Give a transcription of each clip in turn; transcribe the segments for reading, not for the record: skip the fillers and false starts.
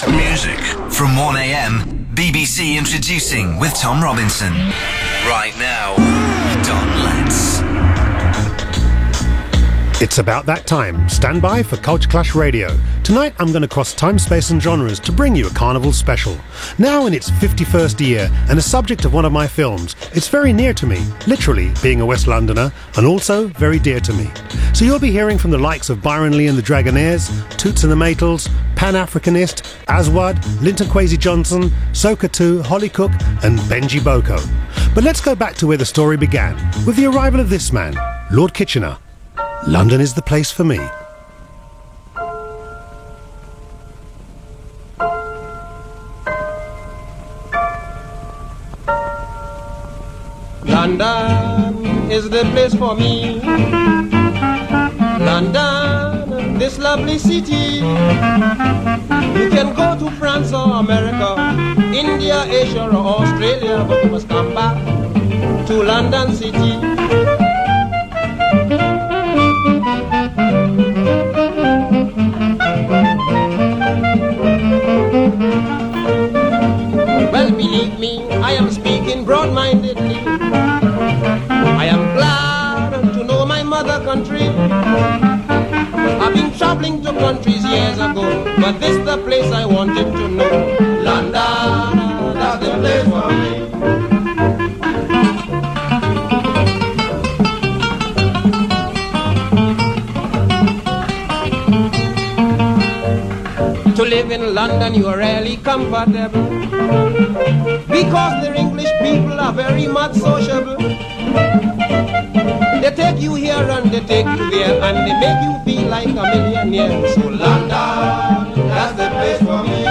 Music from 1am, BBC Introducing with Tom Robinson. Right now, Don Letts. It's about that time. Stand by for Culture Clash Radio. Tonight I'm going to cross time, space and genres to bring you a carnival special. Now in its 51st year and a subject of one of my films, it's very near to me, literally being a West Londoner, and also very dear to me. So you'll be hearing from the likes of Byron Lee and the Dragonaires, Toots and the Maytals, Pan-Africanist, Aswad, Linton Kwesi Johnson, Soca 2, Holly Cook and Benji Boko. But let's go back to where the story began, with the arrival of this man, Lord Kitchener. London is the place for me. London is the place for me. London, this lovely city. You can go to France or America, India, Asia or Australia, but you must come back to London City. Well, believe me, I am speaking broad-mindedly. I am glad to know my mother country. I've been traveling to countries years ago, but this is the place I wanted to know. London, that's the place for me. To live in London, you are really comfortable, because the English people are very much sociable. They take you here and they take you there, and they make you feel like a millionaire. So London, that's the place for me.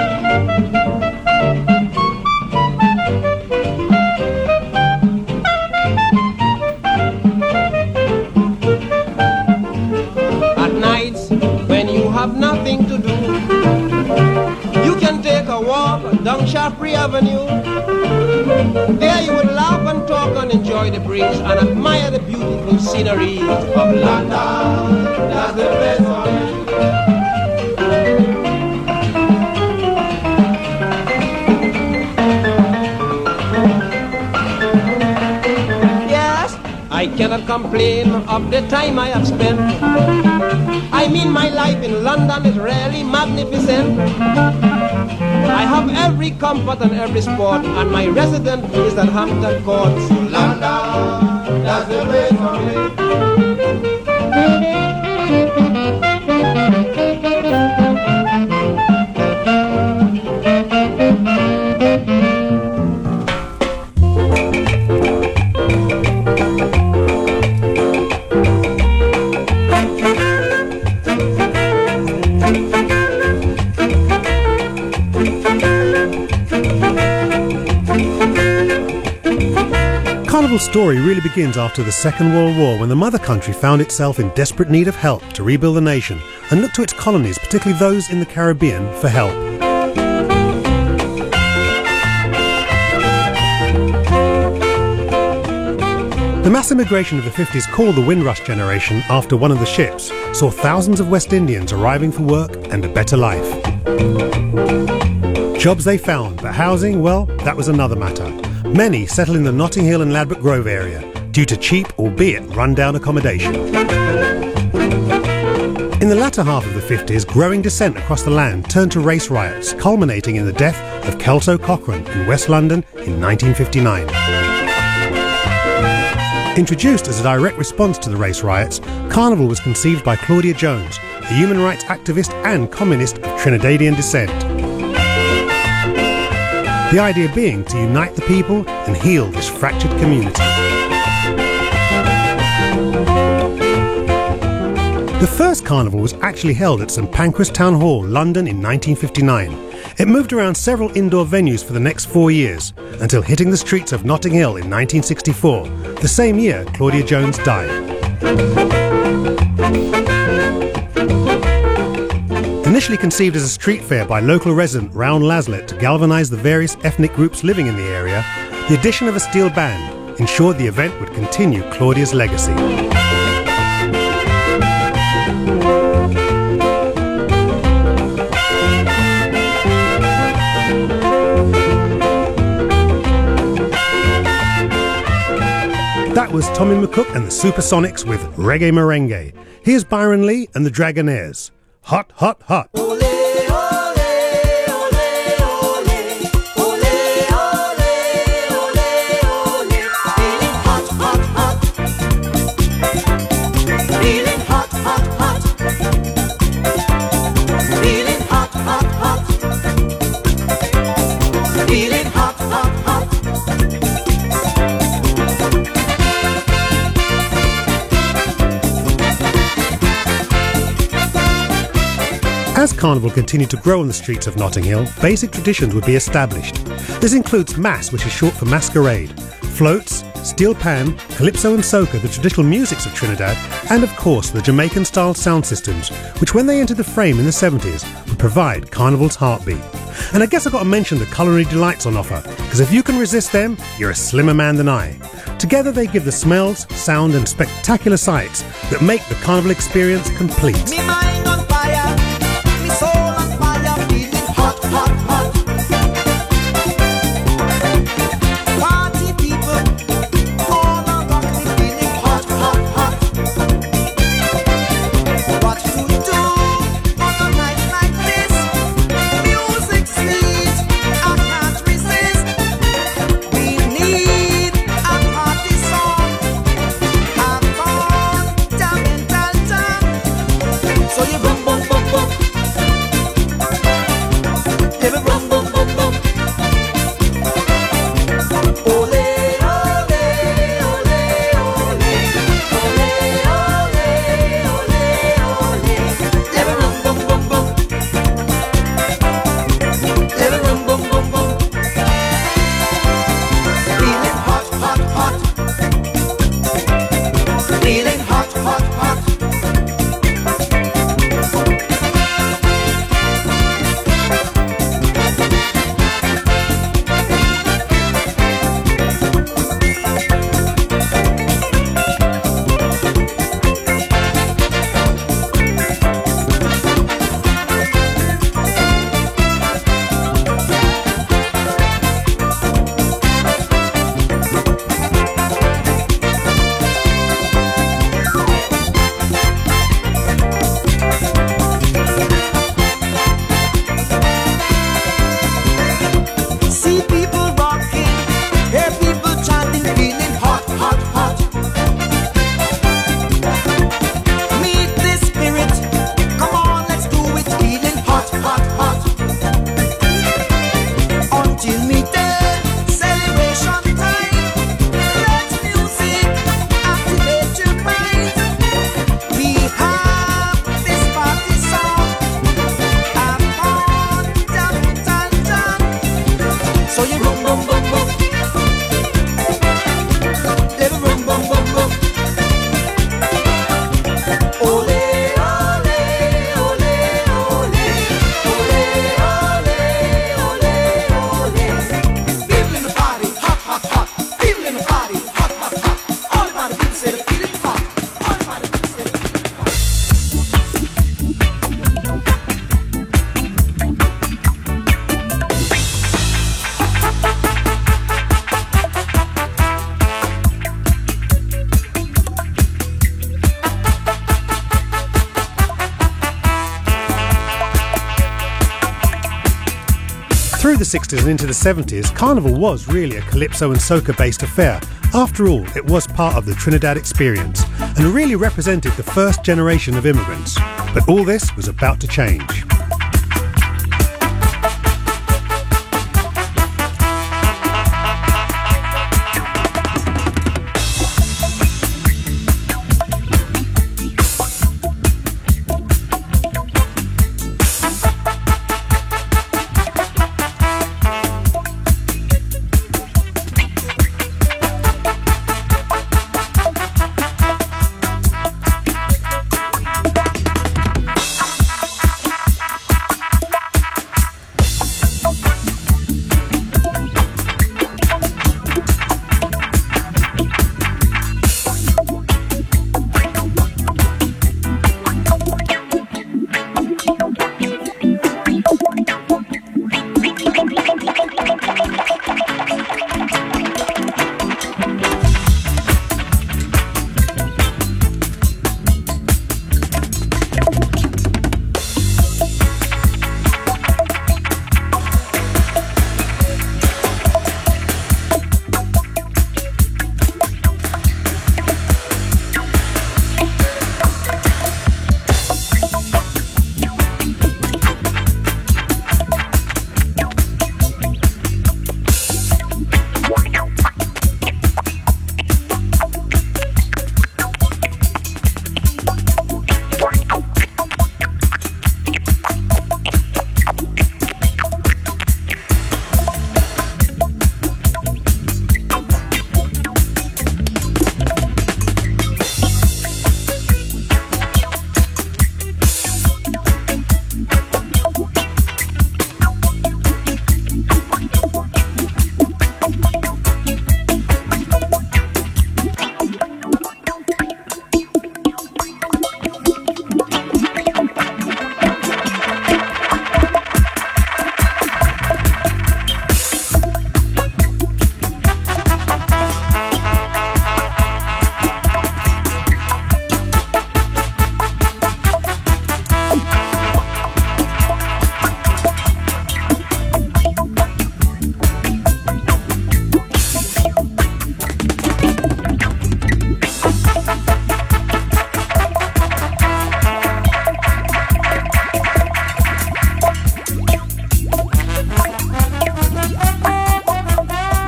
At nights, when you have nothing to do, you can take a walk down Shaftesbury Avenue. There you will laugh and talk and enjoy the breeze and admire the beautiful scenery of London. That's the place for me. Yes, I cannot complain of the time I have spent. I mean, my life in London is really magnificent. I have every comfort and every sport, and my residence is at Hampton Court. So London, that's the place for me. Carnival's story really begins after the Second World War, when the mother country found itself in desperate need of help to rebuild the nation and looked to its colonies, particularly those in the Caribbean, for help. The mass immigration of the 50s, called the Windrush generation after one of the ships, saw thousands of West Indians arriving for work and a better life. Jobs they found, but housing, well, that was another matter. Many settled in the Notting Hill and Ladbroke Grove area due to cheap, albeit run-down accommodation. In the latter half of the 50s, growing dissent across the land turned to race riots, culminating in the death of Kelso Cochrane in West London in 1959. Introduced as a direct response to the race riots, Carnival was conceived by Claudia Jones, a human rights activist and communist of Trinidadian descent. The idea being to unite the people and heal this fractured community. The first carnival was actually held at St Pancras Town Hall, London in 1959. It moved around several indoor venues for the next 4 years, until hitting the streets of Notting Hill in 1964, the same year Claudia Jones died. Initially conceived as a street fair by local resident Round Laslett to galvanise the various ethnic groups living in the area, the addition of a steel band ensured the event would continue Claudia's legacy. was Tommy McCook and the Supersonics with Reggae Merengue. Here's Byron Lee and the Dragonaires. Hot, hot, hot. As Carnival continued to grow on the streets of Notting Hill, basic traditions would be established. This includes Mass, which is short for Masquerade, floats, steel pan, calypso and soca, the traditional musics of Trinidad, and of course the Jamaican-style sound systems, which when they entered the frame in the 70s would provide Carnival's heartbeat. And I guess I've got to mention the culinary delights on offer, because if you can resist them, you're a slimmer man than I. Together they give the smells, sound and spectacular sights that make the Carnival experience complete. Me mind on fire. Soul on fire, feeling hot, hot, hot. Party people, all around me feeling hot, hot, hot. What to do on a night like this? Music sweet, I can't resist. We need a party song. Have fun, jam and so you boom, boom, boom, boom. Through the 60s and into the 70s, Carnival was really a calypso and soca-based affair. After all, it was part of the Trinidad experience and really represented the first generation of immigrants. But all this was about to change.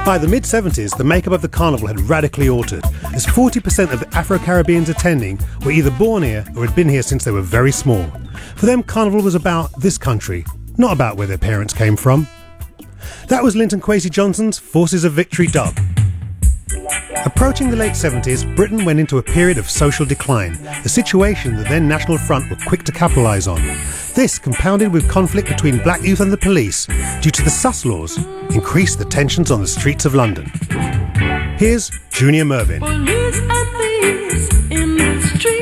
By the mid-70s, the makeup of the carnival had radically altered, as 40% of the Afro-Caribbeans attending were either born here or had been here since they were very small. For them, carnival was about this country, not about where their parents came from. That was Linton Kwesi Johnson's Forces of Victory dub. Approaching the late 70s, Britain went into a period of social decline, a situation the then National Front were quick to capitalise on. This, compounded with conflict between black youth and the police due to the sus laws, increased the tensions on the streets of London. Here's Junior Mervyn. Police and thieves in the street.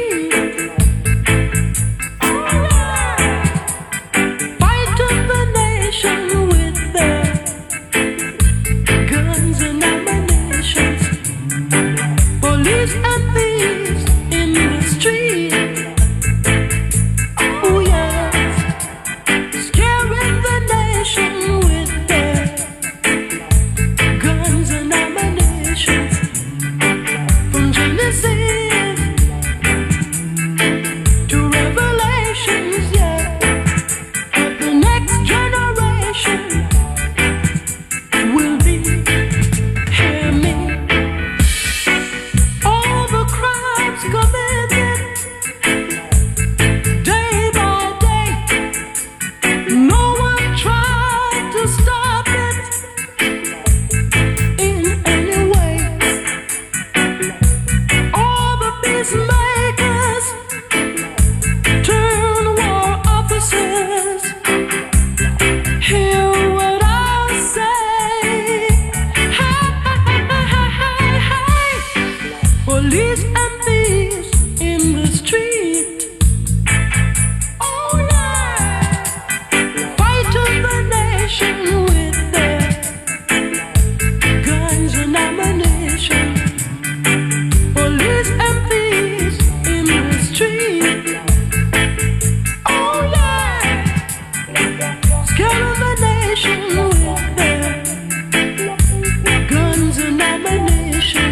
Fight of the nation with their guns and ammunition. Police and thieves in the street. Oh yes, scaring the nation with their guns and ammunition. From Genesis to Revelations, yeah. But the next generation will be, hear me. All the crimes committed day by day, no one tried to stop it in any way. All the peacemakers turn war officers. Hear what I say. Hey, police and thieves in the street. Oh yeah, fight of the nation with their guns and ammunition. Police and thieves in the street. Oh yeah, scaring the nation with their guns and ammunition.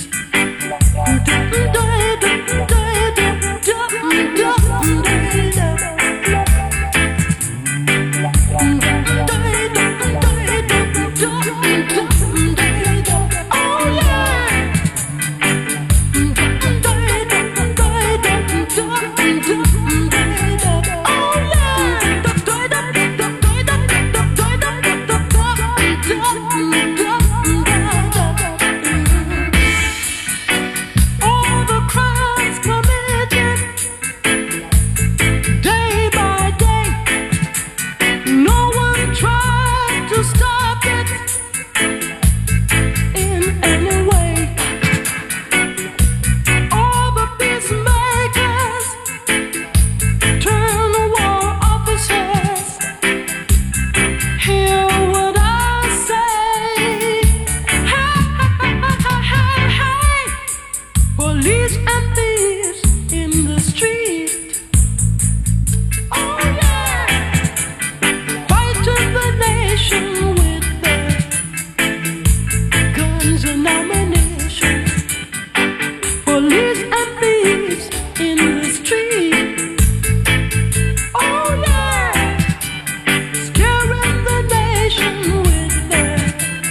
All the crimes committed day by day, no one tried to stop it in any way. All the peacemakers turn war officers. Hear what I say. Hey, police and thieves in the street. Oh yeah, fight of the nation with their guns and ammunition. Police and thieves in the street. Oh yeah, scaring the nation with their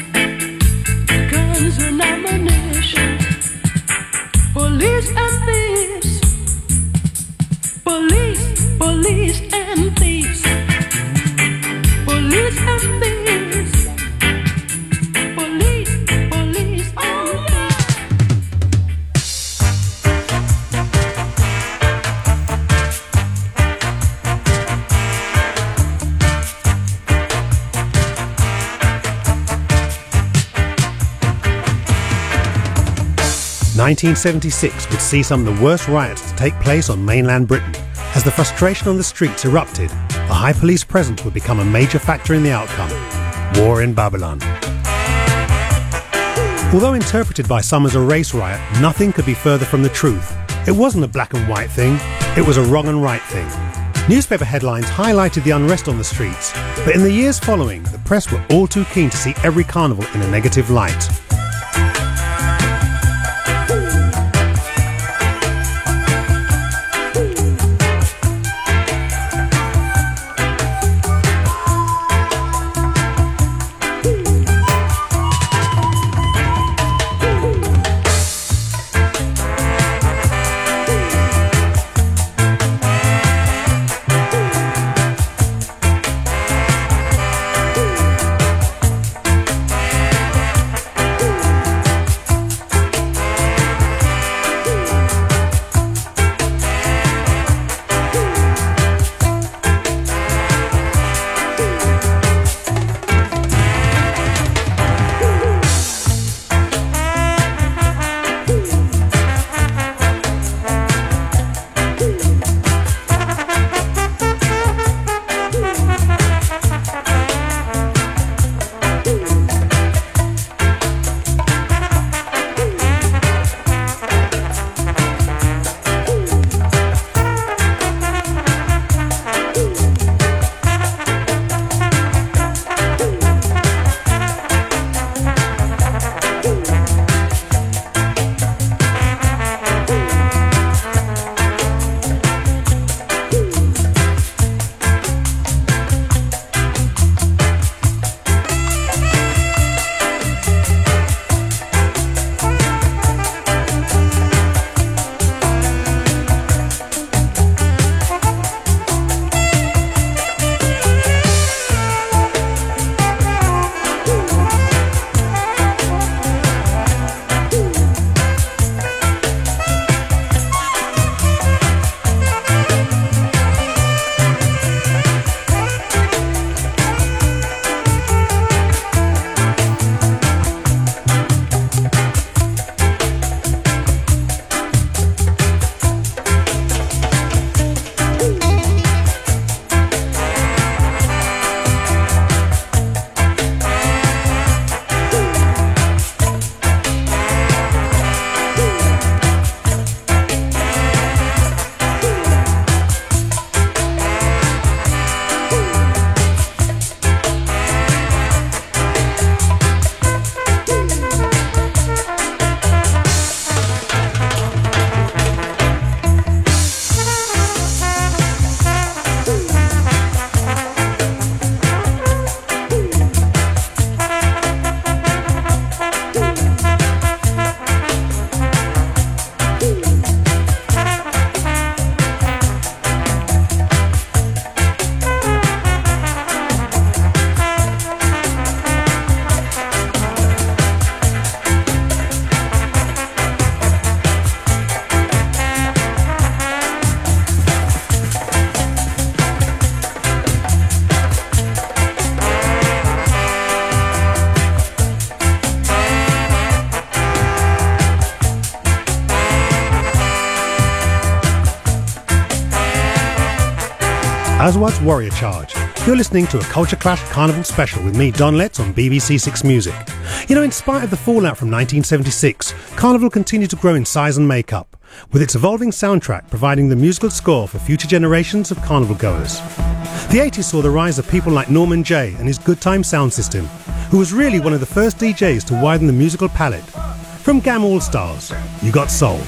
guns and ammunition. Police and thieves. Police, police and thieves. Police and thieves. Police, police and thieves. 1976 would see some of the worst riots to take place on mainland Britain. As the frustration on the streets erupted, the high police presence would become a major factor in the outcome. War in Babylon. Although interpreted by some as a race riot, nothing could be further from the truth. It wasn't a black and white thing, it was a wrong and right thing. Newspaper headlines highlighted the unrest on the streets, but in the years following, the press were all too keen to see every carnival in a negative light. as was Warrior Charge. You're listening to a Culture Clash Carnival special with me, Don Letts, on BBC Six Music. You know, in spite of the fallout from 1976, Carnival continued to grow in size and makeup, with its evolving soundtrack providing the musical score for future generations of Carnival goers. The 80s saw the rise of people like Norman Jay and his Good Time sound system, who was really one of the first DJs to widen the musical palette. From Gam All Stars, You Got Soul.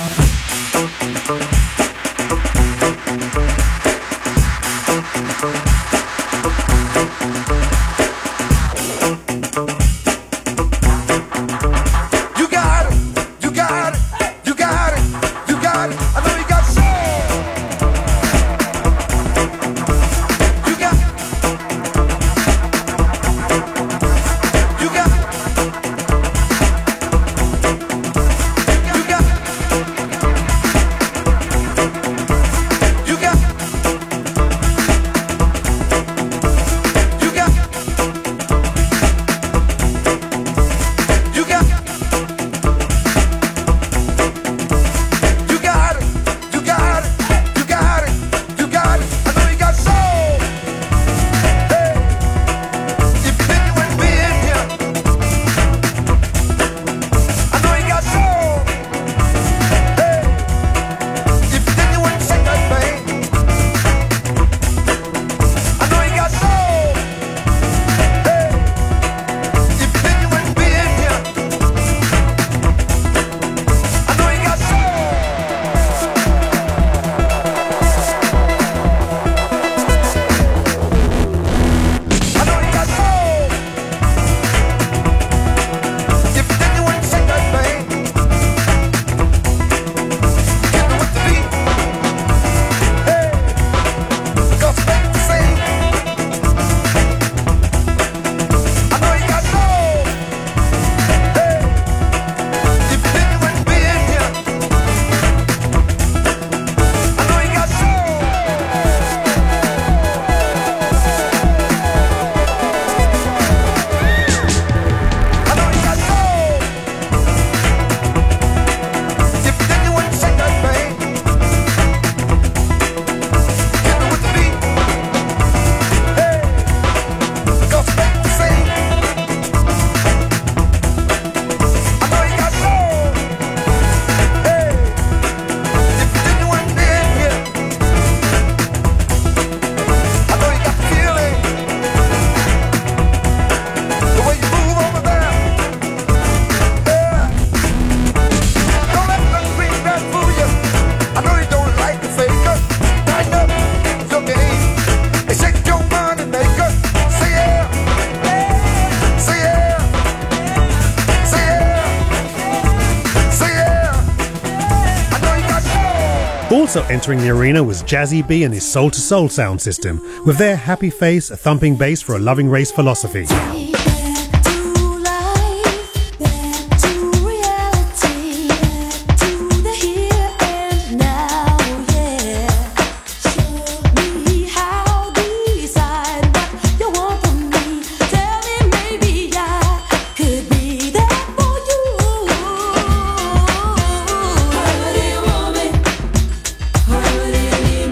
Also entering the arena was Jazzy B and his Soul to Soul sound system, with their happy face, a thumping bass for a loving race philosophy.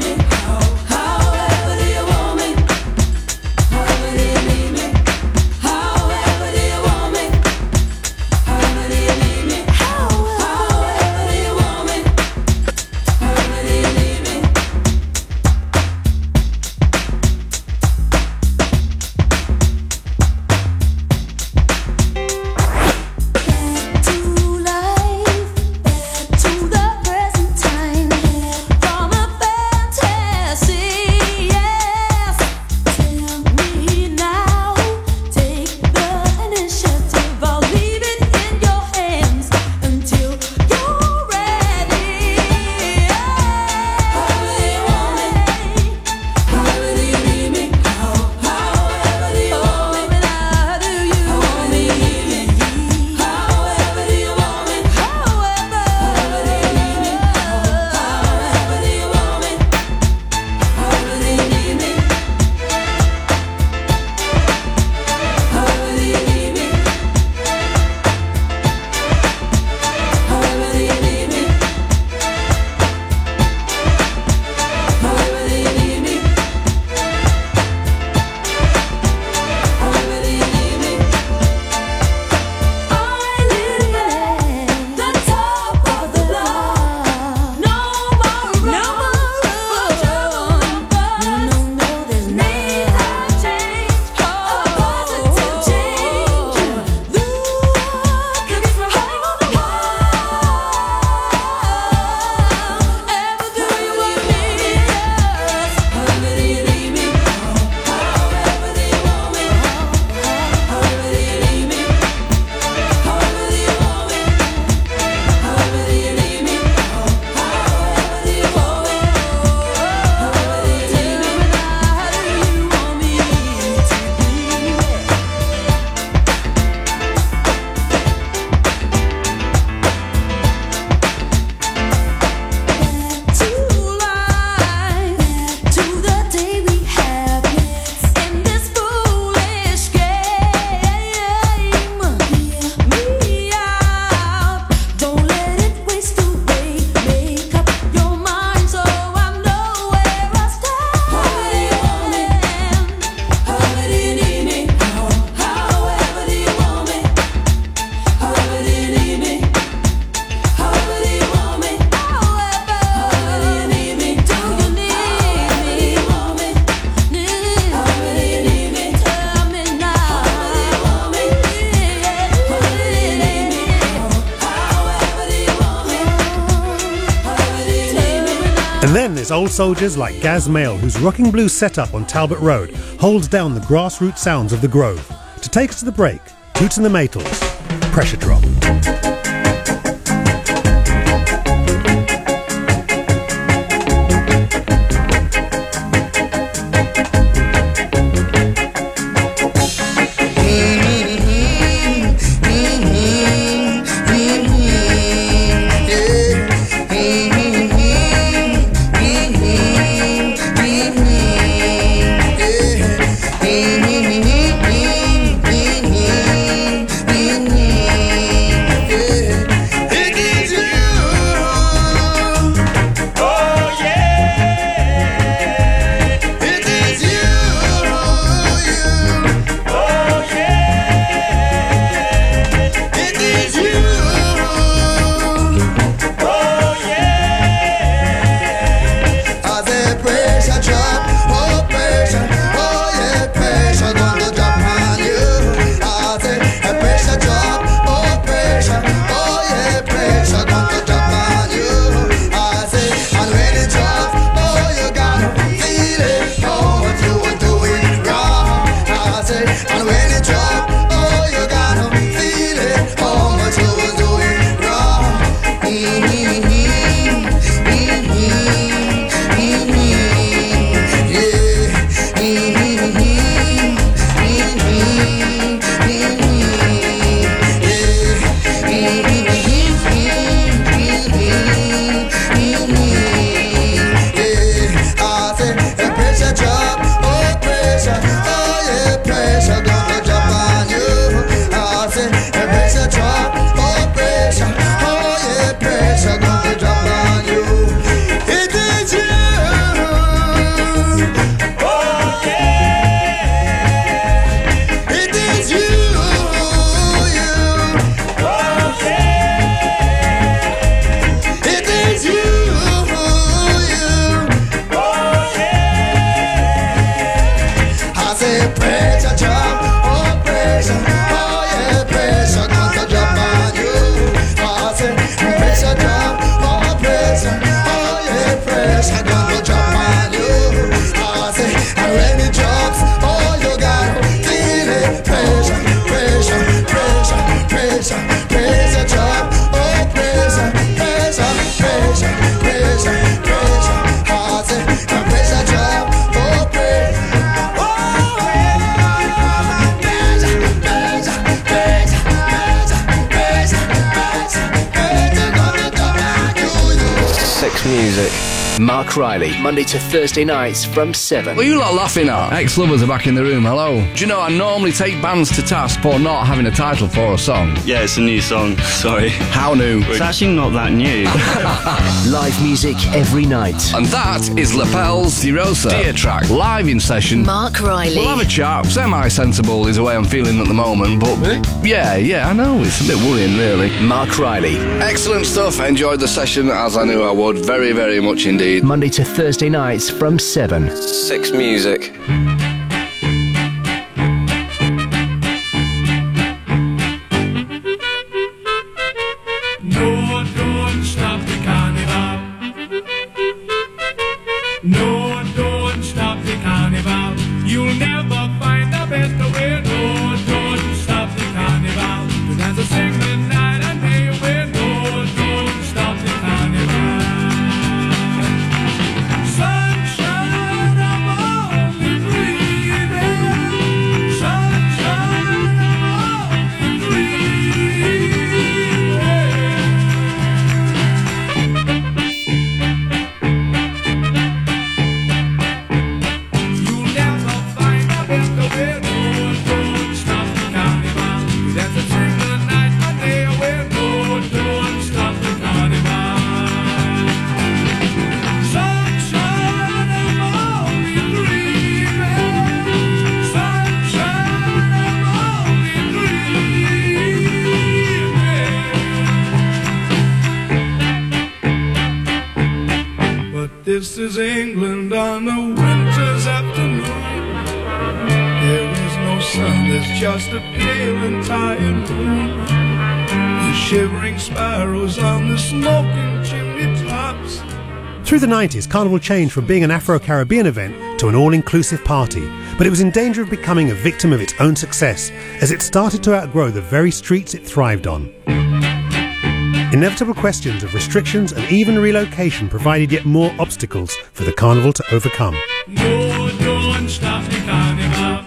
How there's old soldiers like Gaz Mail, whose rocking blues setup on Talbot Road holds down the grassroots sounds of the Grove. To take us to the break, Toots and the Maytals, Pressure Drop. Mark Riley, Monday to Thursday nights from 7. What are you lot laughing at? Ex-lovers are back in the room, hello. Do you know I normally take bands to task for not having a title for a song? Yeah, it's a new song, sorry. How new? It's actually not that new. Live music every night. And that is Lapel's DeRosa Dear Track, live in session. Mark Riley. We'll have a chat. Semi-sensible is the way I'm feeling at the moment, but yeah, I know, it's a bit worrying really. Mark Riley. Excellent stuff, enjoyed the session as I knew I would, very, very much indeed. Monday to Thursday nights from 7. 6 Music. No, don't stop the carnival. No, don't stop the carnival. You'll never find a better way. No, don't stop the carnival. To dance a singing night and day away. No, don't stop the carnival. Sunshine, I'm only dreaming. Sunshine, I'm only dreaming. You'll never find a better way. No, don't stop the carnival. To dance a single night and day away. No, don't stop the carnival. Sunshine, I'm only dreaming. Sunshine, I'm only dreaming. But this is England on a winter's afternoon. There is no sun, there's just a pale and tired moon. The shivering sparrows on the smoking chimney tops Through the 90s, Carnival changed from being an Afro-Caribbean event to an all-inclusive party, but it was in danger of becoming a victim of its own success as it started to outgrow the very streets it thrived on. Inevitable questions of restrictions and even relocation provided yet more obstacles for the Carnival to overcome. No, don't stop the carnival.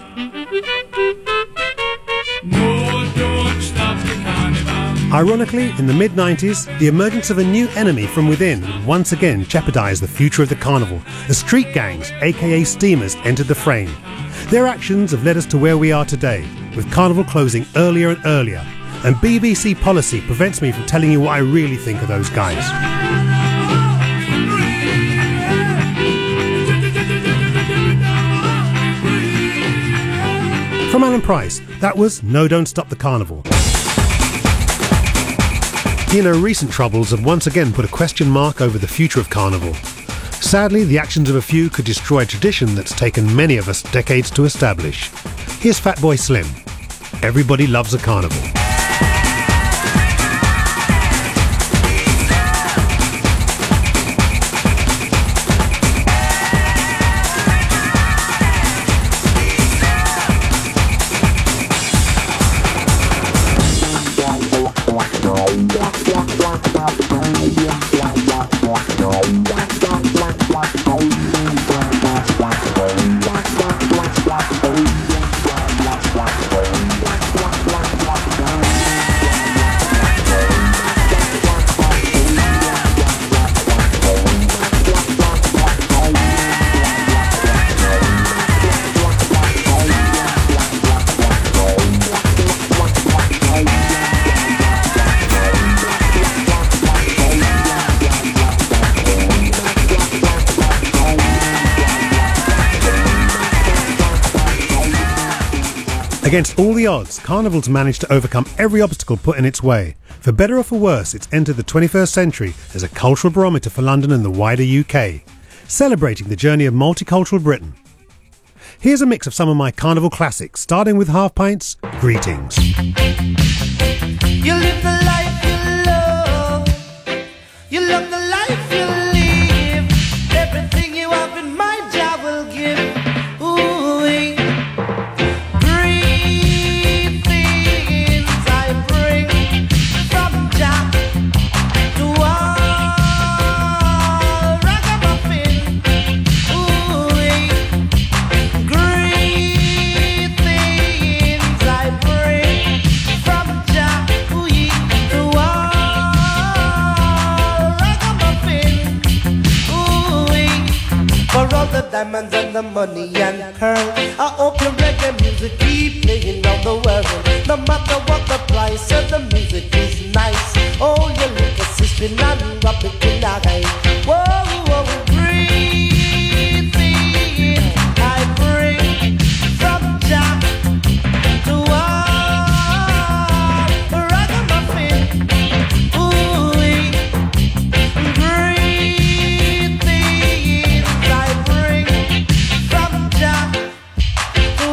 No, don't stop the carnival. Ironically, in the mid-90s, the emergence of a new enemy from within would once again jeopardise the future of the Carnival. The street gangs, aka steamers, entered the frame. Their actions have led us to where we are today, with Carnival closing earlier and earlier. And BBC policy prevents me from telling you what I really think of those guys. From Alan Price, that was No Don't Stop the Carnival. Recent troubles have once again put a question mark over the future of Carnival. Sadly, the actions of a few could destroy a tradition that's taken many of us decades to establish. Here's Fatboy Slim. Everybody loves a carnival. Against all the odds, Carnival's managed to overcome every obstacle put in its way. For better or for worse, it's entered the 21st century as a cultural barometer for London and the wider UK, celebrating the journey of multicultural Britain. Here's a mix of some of my Carnival classics, starting with Half Pints, Greetings. You live the life you love. You love the life you live. Everything you have in mind, Jah will give. Ooh-wee. Greetings I bring from Jah to all ragamuffin. Ooh-wee. Greetings I bring from Jah to all ragamuffin. Ooh-wee. For all the diamonds and the money and pearl, I hope your reggae music keep playing round the world. No matter what the price, the music is nice. Oh, you look a sister and rub it in the eye. Whoa, whoa, greetings I bring from Jah to all ragamuffin. Ooh-wee. Greetings I bring from Jah to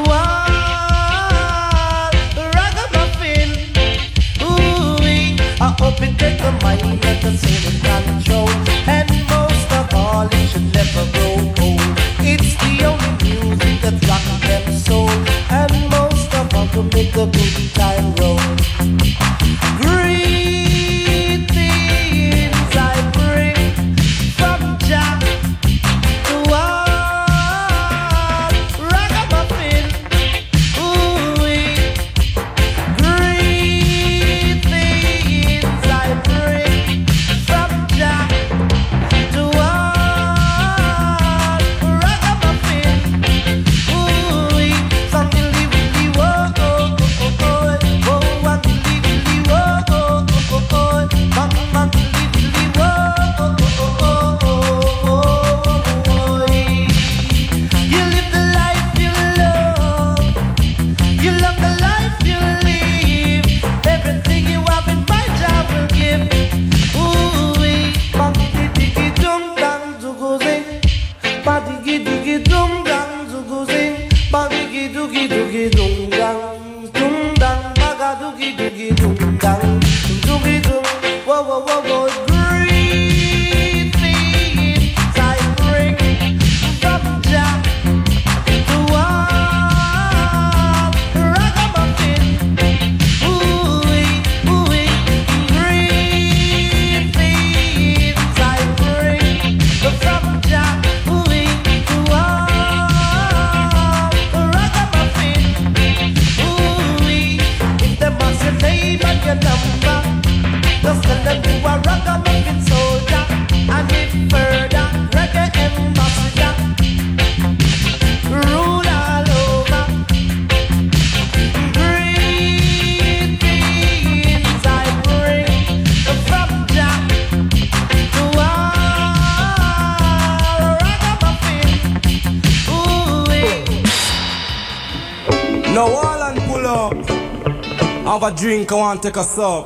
all ragamuffin. Ooh-wee. I hope it takes the mind and the soul in control. And most of all, it should never grow old. It's the only music that rocks them soul. And most of all, to make the good time roll. Greetings I bring from Jah to all ragamuffin. Ooh-wee. Greetings I bring from Jah to all ragamuffin. Ooh-wee. Something lively, whoa, oh, oh, oh, oh, oh, Have a drink, I want to take a sup.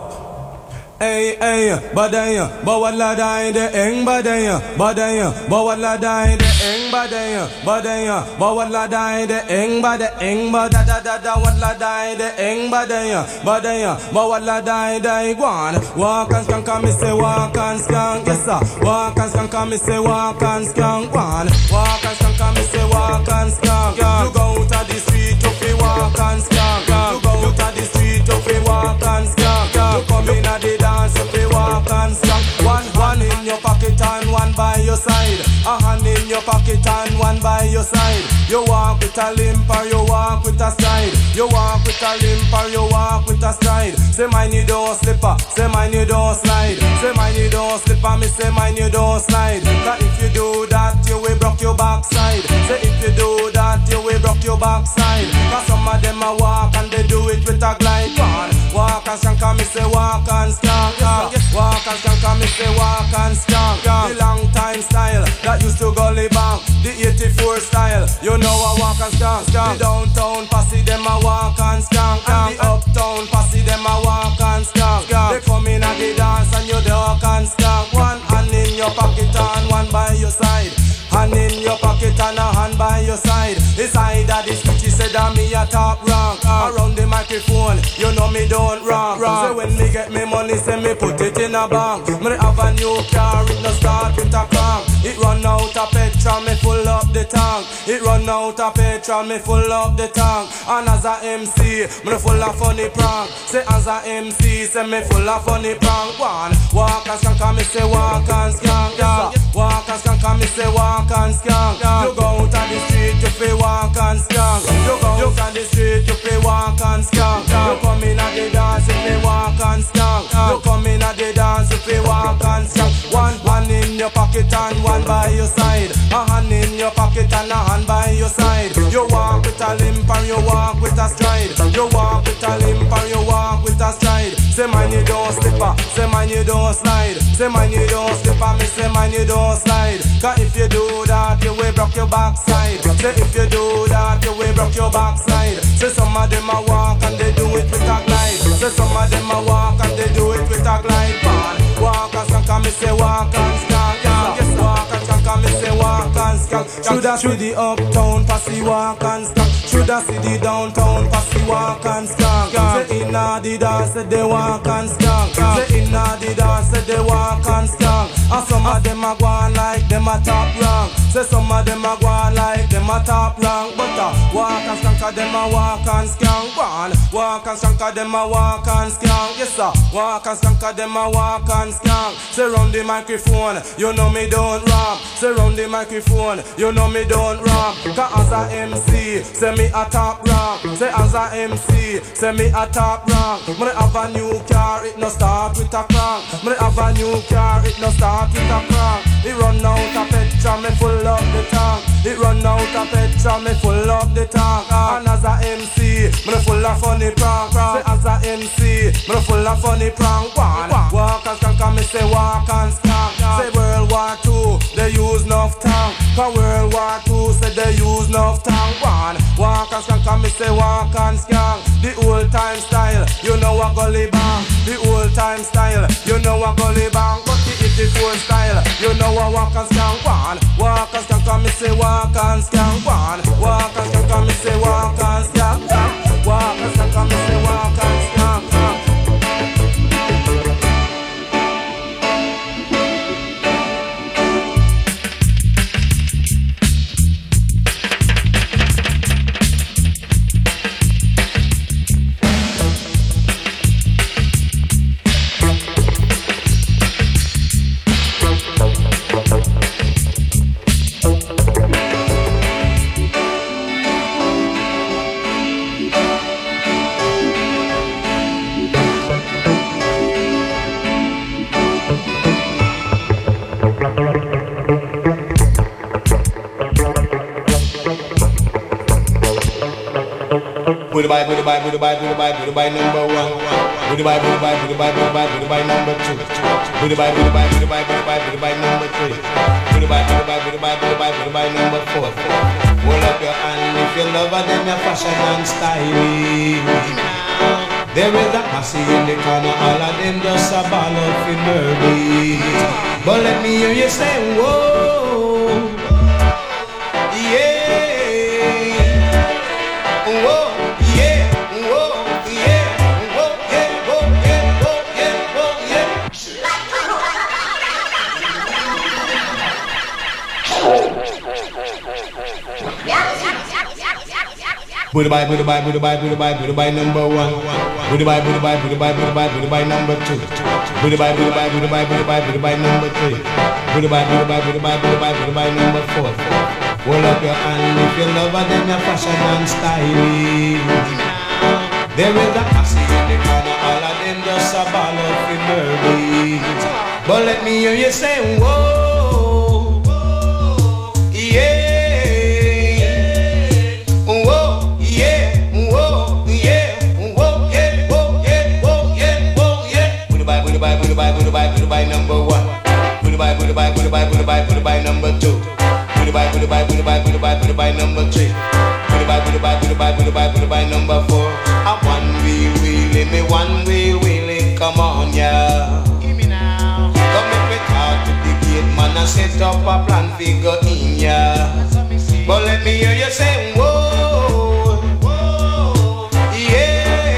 Hey, hey, badaya, bawala dai de eng badaya, badaya, bawala dai de eng badaya, badaya, bawala dai de eng bada da da da wala dai de eng badaya, badaya, bawala dai dai guan. Walk and skank, me say walk and skank, yes sir. Walk and skank, me say walk and skank, guan. Walk and skank, me say walk and skank. You go out of the street, you fi walk and skank. You go out of the street, you fi walk and skank. You come in at the dance, you fi walk and skank. One in your pocket and one by your side. A hand in your pocket and one by your side. You walk with a limp or you walk with a stride. You walk with a limp or you walk with a stride. Say mine you don't slipper, say mine you don't slide. Say mine you don't slipper, me say mine you don't slide. Cause if you do that, you will broke your backside. Say if you do that, you will broke your backside. Cause some of them a walk and they do it with a glide. Walk and skank, me say walk and skank. Walk and skank, me say walk and skank. The long time style that used to gully bang. The 84 style, you know I walk and skank. The downtown posse them a walk and skank. And the uptown posse them a walk and skank. They come in at the dance and you duck and skank. One hand in your pocket and one by your side. Hand in your pocket and a hand by your side. The side of the street, she said that me a top rank. Around the microphone, you know me don't rock. Say when me get me money, say me put it in a bank. Me have a new car, it no start with a crank. It run out of petrol, me full up the tank. It run out of petrol, me full up the tank. And as a MC, me full of funny prank. Say as a MC, say me full of funny prank. One, walk and skank, me say walk and skank. Walk and skank, me say walk and skank. You go out on the street, you fi walk and skank. You go out on the street, you fi walk and skank. You come in at the dance, you fi walk and skank. You come in at the dance, you fi walk and skank. One in your pocket and one by your side. A hand in your pocket and a hand by your side. You walk with a limp and you walk with a stride. You walk with a limp and you walk with a stride. Say mine you don't slipper, say mine you don't slide. Say mine you don't slipper, me say mine you don't slide. Cause if you do that, you will broke your backside. Say if you do that, you will broke your backside. Say some of them a walk and they do it with a glide. Say some of them a walk and they do it with a glide. Walk and skank, me say walk and skank. Yes, walk and skank, me say walk and skank. Should I see the uptown posse walk and skank? Should I see the downtown posse walk and skank? Say inna the dance, say they walk and skank. Say inna the dance, say they walk and skank. And some of them a go on like them a top rank. Say some of them a go on like them a top rank. But walk and skank, them a walk and skank. Walk and skank, them a walk and skank. Yes sir, walk and skank, them a walk and skank. Say round the microphone, you know me don't rap. Say round the microphone, you know me don't rap. Cause as a MC, say me a top rank. Say as a MC, say me a top rank. Me have a new car, it no start with a crank. Me have a new car, it no start with a crank. It run out of petrol, me full up the tank. It run out of petrol, me full up the tank. And as a MC, me full of funny prank. Say as a MC, me full of funny prank. Walk and skank, me say walk and skank. Say World War II, they use enough tank. Cause World War II said they use enough tank. Walk and skank, me say walk and skank. The old time style, you know a gully bang. The old time style, you know a gully bang. But the 84 style, you know a walk and skank. Walk and skank, me say walk and skank. Walk and skank, me say walk and skank. Walk and skank, me say walk and skank. Goodbye number one. Goodbye number two. Goodbye number three. Goodbye number four. Hold up your hand if you love her, then your fashion and style. There is a posse in the corner, all of them just a ball up in murder. But let me hear you say, whoa, yeah, whoa, yeah, whoa, yeah, whoa, yeah, whoa, yeah, whoa, yeah, whoa, yeah. Booty bye, booty bye, booty bye, booty bye, booty bye number one. Booty bye, booty bye, booty bye, booty bye, booty bye number two. Booty bye, booty bye, booty bye, booty bye, booty bye number three. Booty bye, booty bye, booty bye, booty bye, booty bye number four. Hold up your hand if you love her, then your fashion and styling. There is a posse in the corner, all of them just a ball up in murder. But let me hear you say, whoa, yeah. Booty bye number one. Booty bye, booty bye, booty bye, booty bye, booty bye number two. Booty bye, booty bye, booty bye, booty bye, booty bye number three. Booty bye, booty bye, booty bye, booty bye, booty bye number four. A one way wheeling, come on, yeah. Give me now. Come make me talk to the gate man and set up a plan figure in ya. But let me hear you say, whoa, whoa, yeah.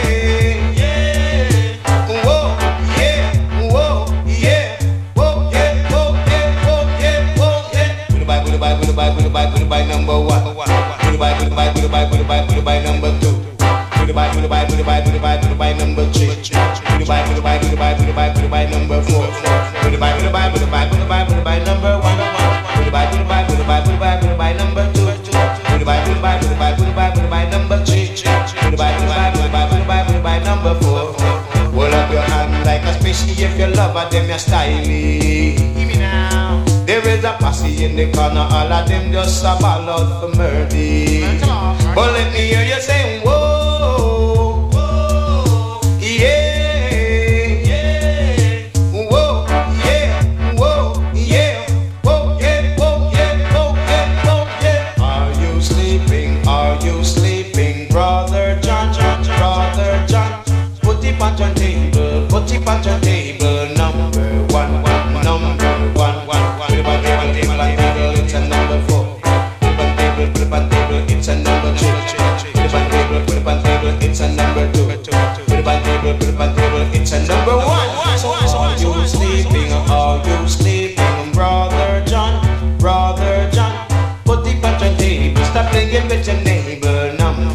Booty bye number one. Booty bye, booty bye, booty bye, booty bye, booty bye number two. Booty bye, booty bye, booty bye, booty bye, booty bye number three. Booty bye, booty bye, booty bye, booty bye, booty bye number four. Booty bye, booty bye, booty bye, booty bye, booty bye number one. Booty bye, booty bye, booty bye, booty bye, booty bye number two. Booty bye, booty bye, booty bye, booty bye, booty bye number three. Booty bye, booty bye, booty bye, booty bye, booty bye number four. Hold up your hand like a spaceship if you love her, them you're stylish. Give me now. There is a posse in the corner, all of them just a ball out for murder. But let me hear you say, whoa, whoa, yeah, yeah, whoa, yeah, whoa, yeah, whoa, yeah, whoa, yeah, whoa, yeah, whoa, yeah. Are you sleeping? Are you sleeping, brother John, brother John? Put it on your table, put it on your table, number one, number one. It's a number four. Put it on table, it's a number two. Put it on table, it's a number two. Put it on table, it's a number one. So are you sleeping? Are you sleeping, brother John? Brother John, put it on your table. Stop playing with your neighbor. Number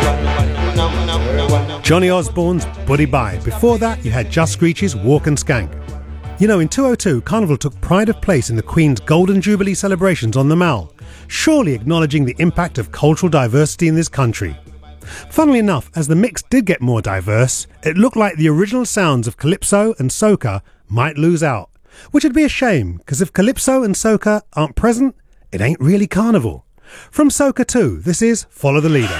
one. Johnny Osborne's Buddy Bye. Before that, you had Just Screech's Walk and Skank. You know, in 2002, Carnival took pride of place in the Queen's Golden Jubilee celebrations on the Mall, surely acknowledging the impact of cultural diversity in this country. Funnily enough, as the mix did get more diverse, it looked like the original sounds of Calypso and Soca might lose out, which would be a shame, because if Calypso and Soca aren't present, it ain't really Carnival. From Soca 2, this is Follow the Leader.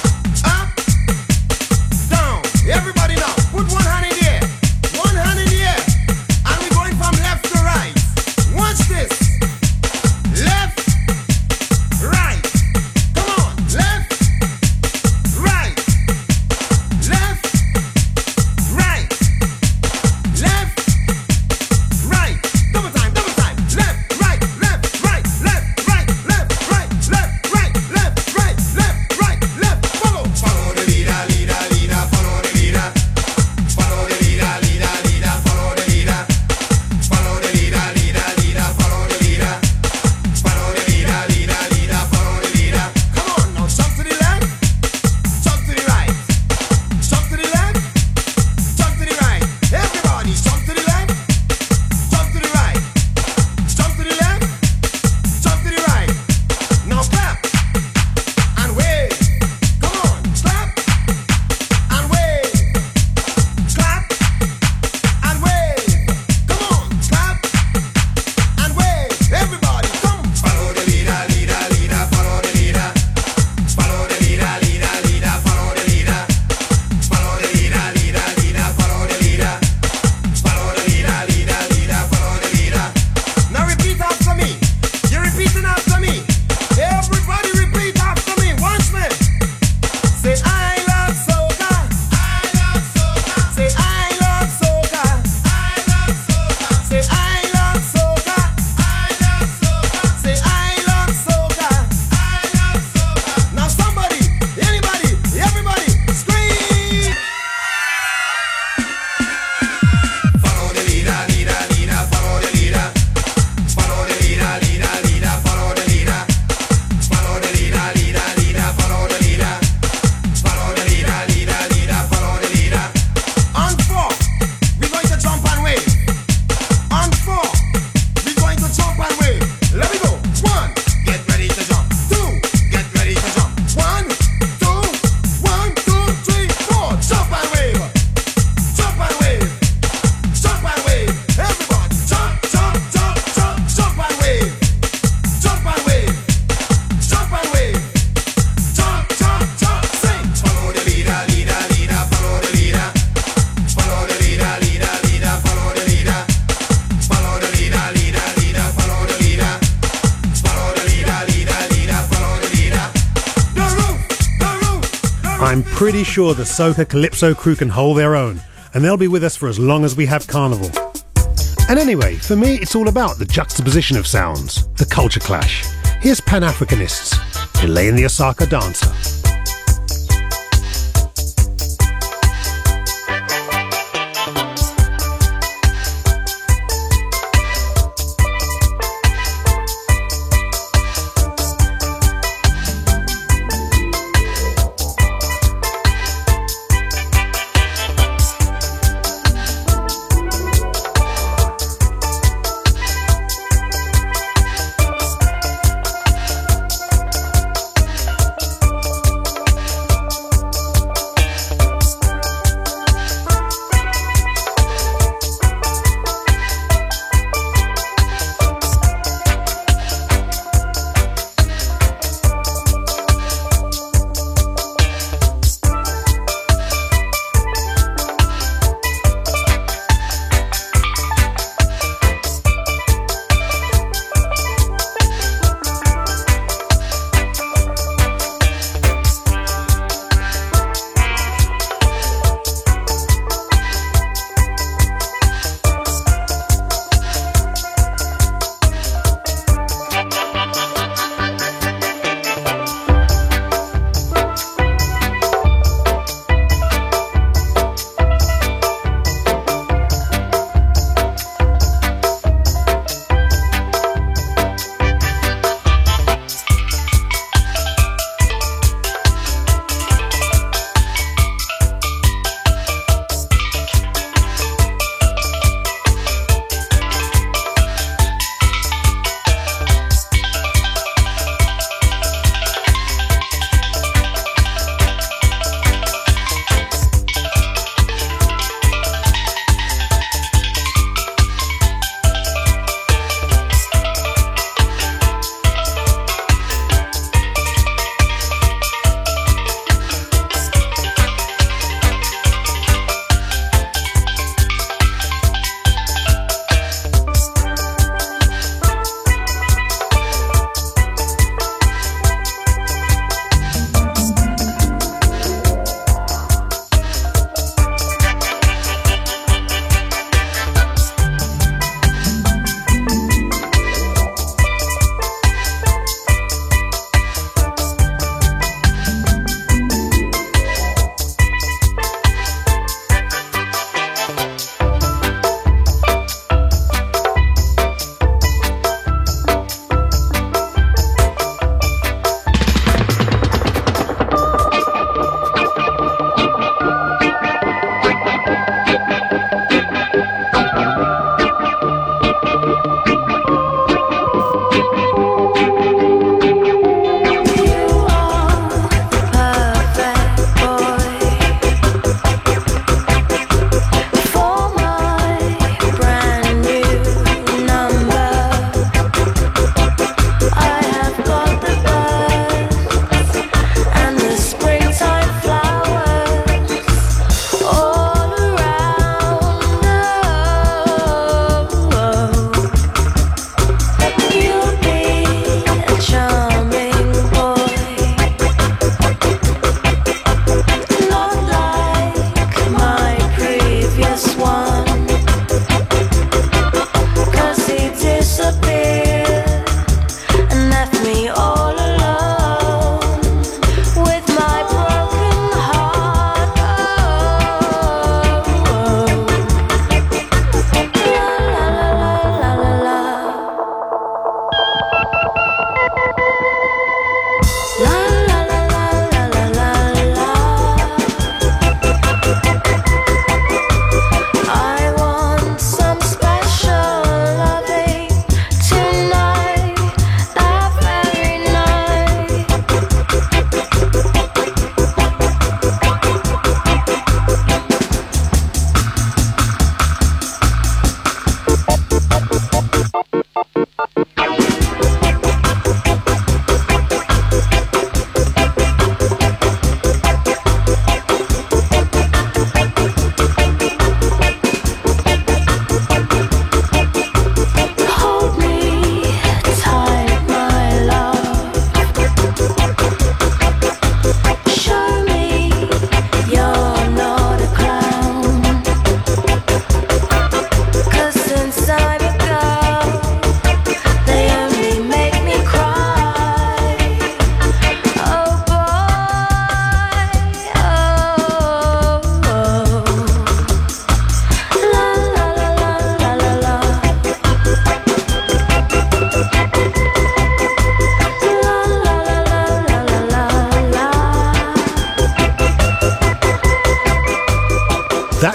Everybody now, put one hand in the air. One hand in the air. I'm pretty sure the Soca Calypso crew can hold their own, and they'll be with us for as long as we have Carnival. And anyway, for me, it's all about the juxtaposition of sounds, the culture clash. Here's Pan-Africanists, Elaine the Osaka Dancer.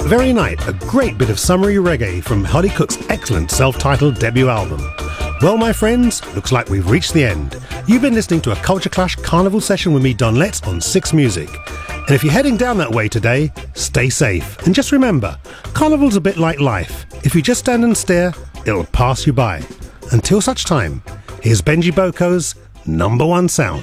that very night, a great bit of summery reggae from Holly Cook's excellent self-titled debut album. Well, my friends, looks like we've reached the end. You've been listening to a Culture Clash Carnival session with me, Don Letts, on 6 Music. And if you're heading down that way today, stay safe. And just remember, Carnival's a bit like life. If you just stand and stare, it'll pass you by. Until such time, here's Benji Boko's number 1 sound.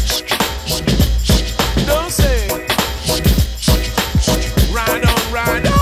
Ride on, ride on.